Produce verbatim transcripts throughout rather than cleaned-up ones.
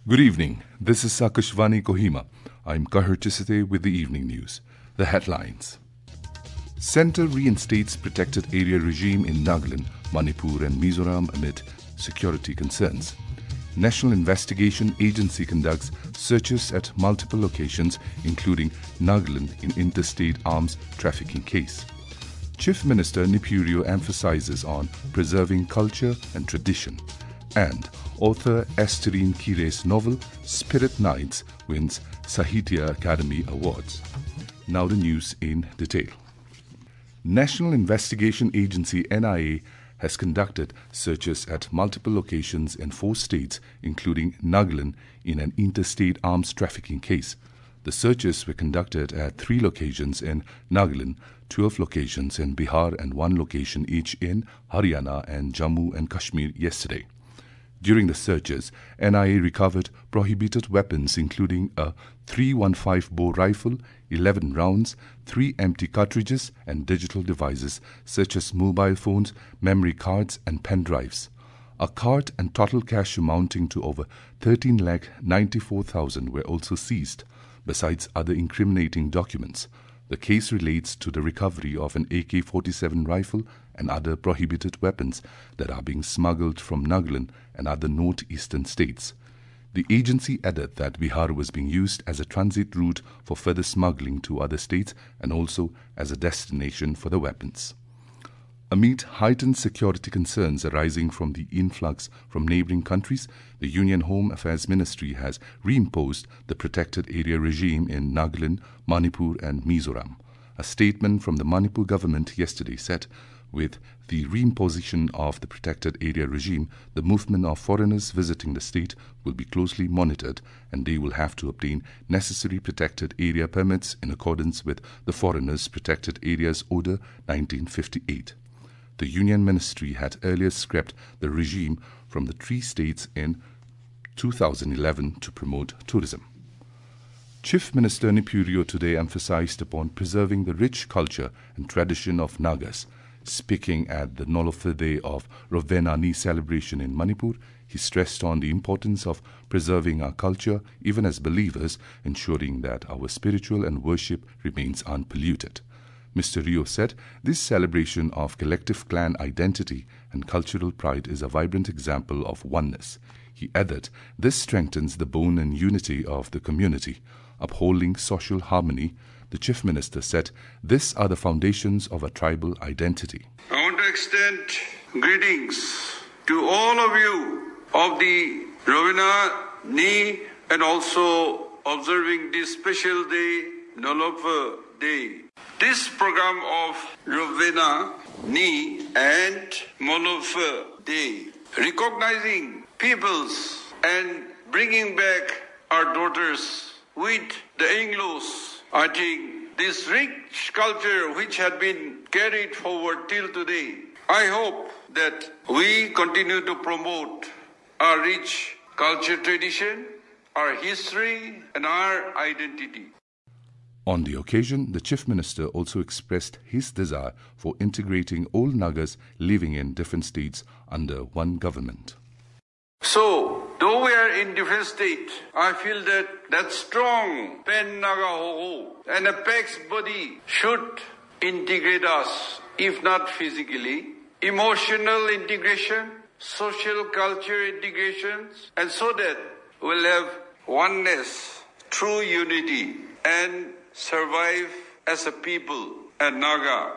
Good evening. This is Akashvani Kohima. I'm Kahar Chisate with the evening news. The headlines. Centre reinstates protected area regime in Nagaland, Manipur and Mizoram amid security concerns. National Investigation Agency conducts searches at multiple locations, including Nagaland, in interstate arms trafficking case. Chief Minister Nipurio emphasizes on preserving culture and tradition. And author Estherine Kire's novel Spirit Nights wins Sahitya Akademi Awards. Now the news in detail. National Investigation Agency N I A has conducted searches at multiple locations in four states, including Nagaland, in an interstate arms trafficking case. The searches were conducted at three locations in Nagaland, twelve locations in Bihar and one location each in Haryana and Jammu and Kashmir yesterday. During the searches, N I A recovered prohibited weapons including a three fifteen bore rifle, eleven rounds, three empty cartridges and digital devices such as mobile phones, memory cards and pen drives. A cart and total cash amounting to over thirteen lakh ninety-four thousand were also seized, besides other incriminating documents. The case relates to the recovery of an A K forty-seven rifle and other prohibited weapons that are being smuggled from Nagaland and other northeastern states. The agency added that Bihar was being used as a transit route for further smuggling to other states and also as a destination for the weapons. Amid heightened security concerns arising from the influx from neighbouring countries, the Union Home Affairs Ministry has reimposed the protected area regime in Nagaland, Manipur and Mizoram. A statement from the Manipur government yesterday said, with the reimposition of the protected area regime, the movement of foreigners visiting the state will be closely monitored and they will have to obtain necessary protected area permits in accordance with the Foreigners Protected Areas Order nineteen fifty-eight. The Union Ministry had earlier scrapped the regime from the three states in two thousand eleven to promote tourism. Chief Minister Nipurio today emphasized upon preserving the rich culture and tradition of Nagas. Speaking at the Nolofir Day of Rovenani celebration in Manipur, he stressed on the importance of preserving our culture, even as believers, ensuring that our spiritual and worship remains unpolluted. Mister Rio said this celebration of collective clan identity and cultural pride is a vibrant example of oneness. He added, this strengthens the bond and unity of the community. Upholding social harmony, the Chief Minister said, these are the foundations of a tribal identity. I want to extend greetings to all of you of the Rovenani and also observing this special day, Nolofir Day. This program of Rovenani and Nolofir Day, recognizing peoples and bringing back our daughters with the Anglos. I think this rich culture which had been carried forward till today, I hope that we continue to promote our rich culture tradition, our history and our identity. On the occasion, the Chief Minister also expressed his desire for integrating all Nagas living in different states under one government. So, though we are in different states, I feel that that strong Pen Naga Ho and apex body should integrate us, if not physically, emotional integration, social culture integrations, and so that we'll have oneness, true unity, and survive as a people and Naga.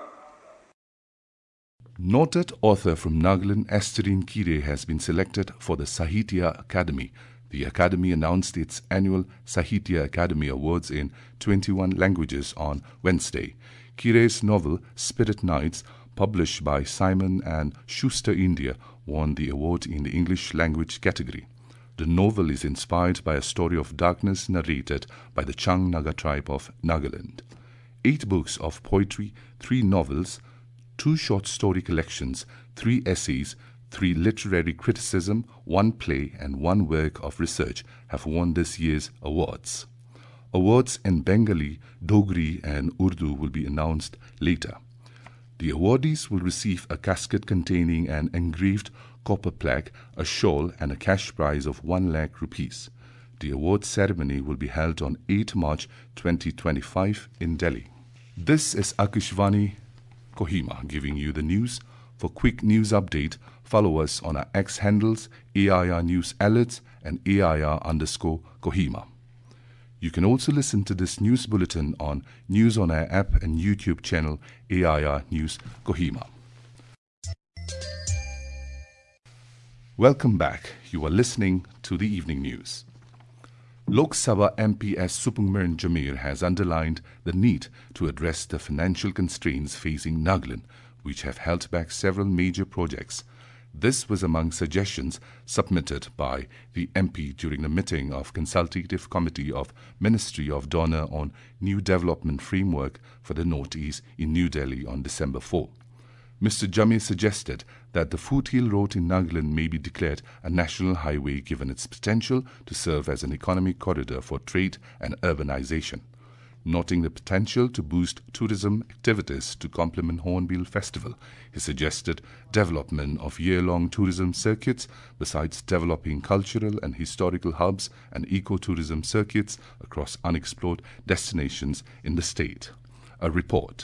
Noted author from Nagaland, Estherine Kire, has been selected for the Sahitya Akademi. The Academy announced its annual Sahitya Akademi Awards in twenty-one languages on Wednesday. Kire's novel Spirit Nights, published by Simon and Schuster India, won the award in the English language category. The novel is inspired by a story of darkness narrated by the Chang Naga tribe of Nagaland. Eight books of poetry, three novels, two short story collections, three essays, three literary criticism, one play and one work of research have won this year's awards. Awards in Bengali, Dogri and Urdu will be announced later. The awardees will receive a casket containing an engraved copper plaque, a shawl and a cash prize of one lakh rupees. The awards ceremony will be held on eighth March twenty twenty-five in Delhi. This is Akashvani Kohima giving you the news. For quick news update, follow us on our X handles A I R News Alerts and A I R underscore Kohima. You can also listen to this news bulletin on News on Air app and YouTube channel A I R News Kohima. Welcome back. You are listening to the evening news. Lok Sabha M P S Supungmiran Jamir has underlined the need to address the financial constraints facing Nagaland, which have held back several major projects. This was among suggestions submitted by the M P during the meeting of Consultative Committee of Ministry of Donor on New Development Framework for the North-East in New Delhi on December fourth. Mister Jamir suggested that the Foothill Road in Nagaland may be declared a national highway given its potential to serve as an economic corridor for trade and urbanization. Noting the potential to boost tourism activities to complement Hornbill Festival, he suggested development of year-long tourism circuits besides developing cultural and historical hubs and eco-tourism circuits across unexplored destinations in the state. A report.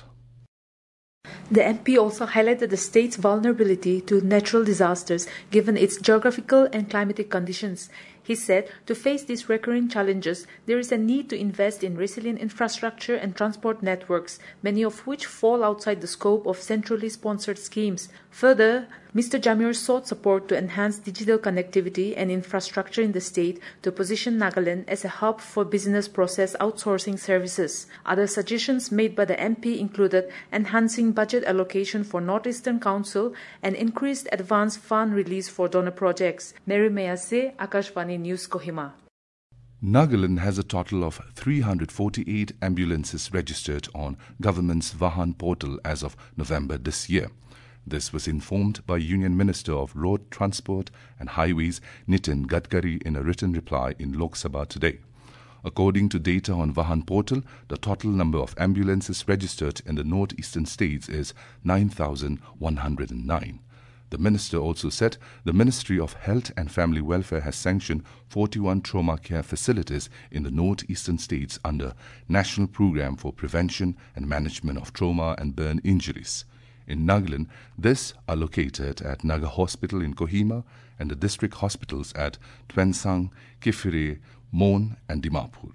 The M P also highlighted the state's vulnerability to natural disasters given its geographical and climatic conditions. He said, to face these recurring challenges, there is a need to invest in resilient infrastructure and transport networks, many of which fall outside the scope of centrally sponsored schemes. Further, Mister Jamir sought support to enhance digital connectivity and infrastructure in the state to position Nagaland as a hub for business process outsourcing services. Other suggestions made by the M P included enhancing budget allocation for Northeastern Council and increased advance fund release for donor projects. Mary Mayase, Akashvani News, Kohima. Nagaland has a total of three hundred forty-eight ambulances registered on government's Vahan portal as of November this year. This was informed by Union Minister of Road Transport and Highways Nitin Gadkari in a written reply in Lok Sabha today. According to data on Vahan portal, the total number of ambulances registered in the northeastern states is nine thousand one hundred nine. The minister also said the Ministry of Health and Family Welfare has sanctioned forty-one trauma care facilities in the northeastern states under National Program for Prevention and Management of Trauma and Burn Injuries. In Nagaland, these are located at Naga Hospital in Kohima and the district hospitals at Twensang, Kifire, Mon and Dimapur.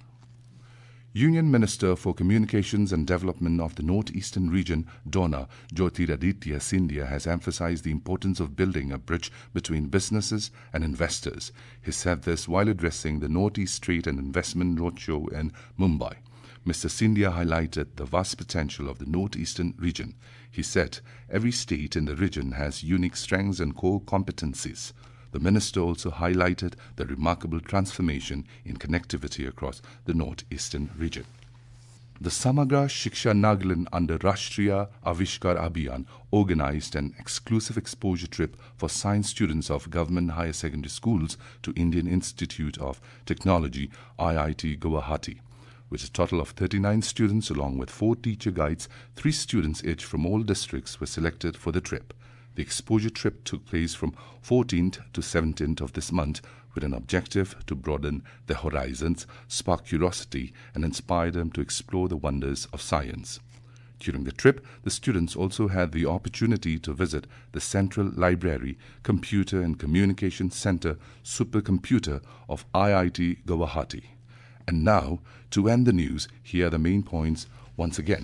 Union Minister for Communications and Development of the Northeastern Region, Donna Jyotiraditya Scindia, has emphasized the importance of building a bridge between businesses and investors. He said this while addressing the Northeast Trade and Investment Roadshow in Mumbai. Mister Scindia highlighted the vast potential of the Northeastern region. He said every state in the region has unique strengths and core competencies. The minister also highlighted the remarkable transformation in connectivity across the northeastern region. The Samagra Shiksha Nagaland under Rashtriya Avishkar Abhiyan organized an exclusive exposure trip for science students of government higher secondary schools to Indian Institute of Technology, I I T Guwahati. With a total of thirty-nine students along with four teacher guides, three students each from all districts were selected for the trip. The exposure trip took place from fourteenth to seventeenth of this month with an objective to broaden their horizons, spark curiosity and inspire them to explore the wonders of science. During the trip, the students also had the opportunity to visit the Central Library, Computer and Communication Center Supercomputer of I I T Guwahati. And now, to end the news, here are the main points once again.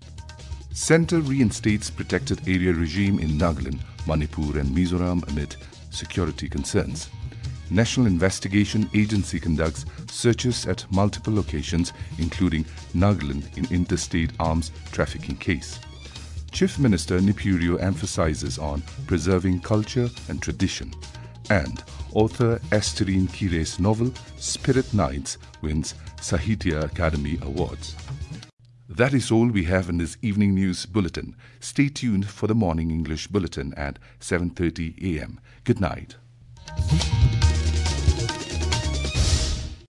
Centre reinstates protected area regime in Nagaland, Manipur and Mizoram amid security concerns. National Investigation Agency conducts searches at multiple locations, including Nagaland, in interstate arms trafficking case. Chief Minister Nipurio emphasizes on preserving culture and tradition. And author Estherine Kire's novel Spirit Nights wins Sahitya Academy Awards. That is all we have in this evening news bulletin. Stay tuned for the morning English bulletin at seven thirty a m Good night.